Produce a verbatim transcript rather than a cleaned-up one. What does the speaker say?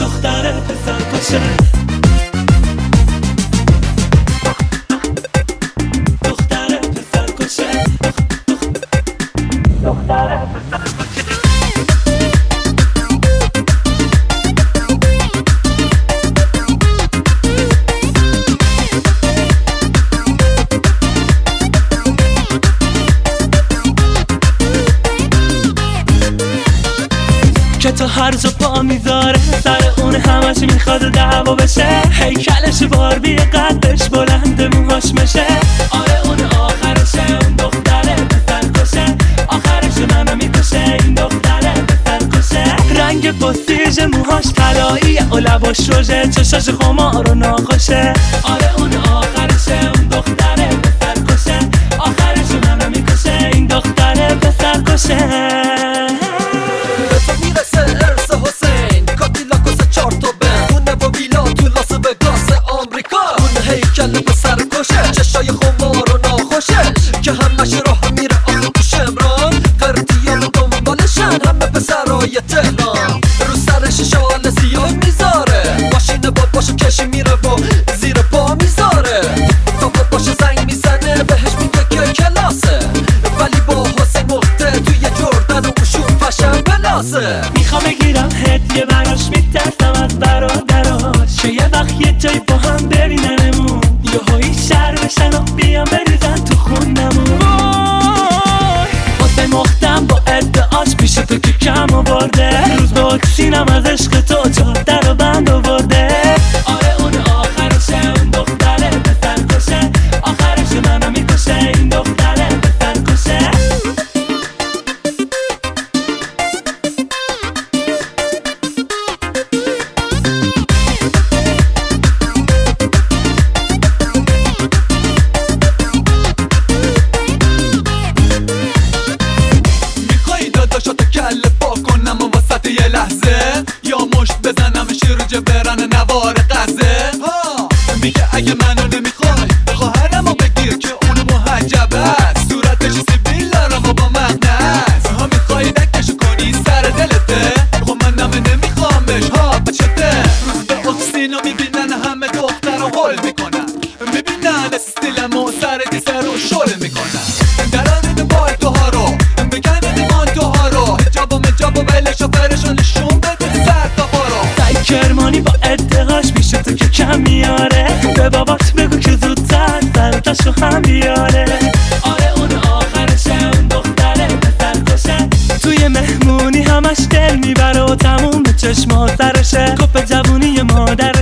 دختر پسر کشه دختر پسر کشه دختر پسر کشه که تا هر جا پا میذاره سر اون همش میخواد دعوا بشه هیکلش باربی قدش بلند موهاش میشه آره اون آخرشه اون دختره پسر کشه آخرش منو میکشه این دختره پسر کشه رنگ پستیژ موهاش طلاییه و لباش روژه چشاش خمار و ناخوشه آره اون آخرشه اون دختره پسر کشه آخرش منو میکشه این دختره پسر کشه چشای خمار و ناخوشش که همش راه میره آخه تو شمران قردیان دنبالشن همه پسرای تهران رو سرش شال سیاه میذاره ماشین باباشو کشی میره و زیر پا میذاره تا باباشو زنگ میزنه بهش میگه که کلاسه ولی با حسین مخته توی جردن و اوشون فشن بلاسه میخوام بگیرم هدیه براش میترسم از برادراش که یه وقت یه جایی با هم ببیننمون یهویی شر بشن و بیان بریزن تو خونمون حسین مختم با ادعاش پیش تو که کم آورده روز به اکسینم از عشق تو جاده رو بند آورده آره اون آخرشه اون دختره پسر کشه آخرش منو میکشه این دختره پسر کشه یه لحظه یا مشت بزنم شیروجه برن نوار قزه میگه اگه منو نمیخوای خواهرمو بگیر که اونو محجب هست صورتش سیبیل دارم و با مغنست ها میخوای دکشو کنی سر دلته خب منم نمیخوامش ها بچته روز به اکسینو میبینن همه دختر رو هل میکنن میبینن استیلم و سر دیسه رو شل میکنن دران دنبال توها رو بگن دیمان توها رو هجاب و مجاب و بله شافرشو نشون بده سر تا بارو سعی کرمانی با ادعاش میشه تو که کم میاره به بابات بگو که زودتر سرتاشو هم بیاره آره اون آخرشه اون دختره پسر کشه توی مهمونی همش دل میبره و تموم به چشم سرشه کپ جوونی مادر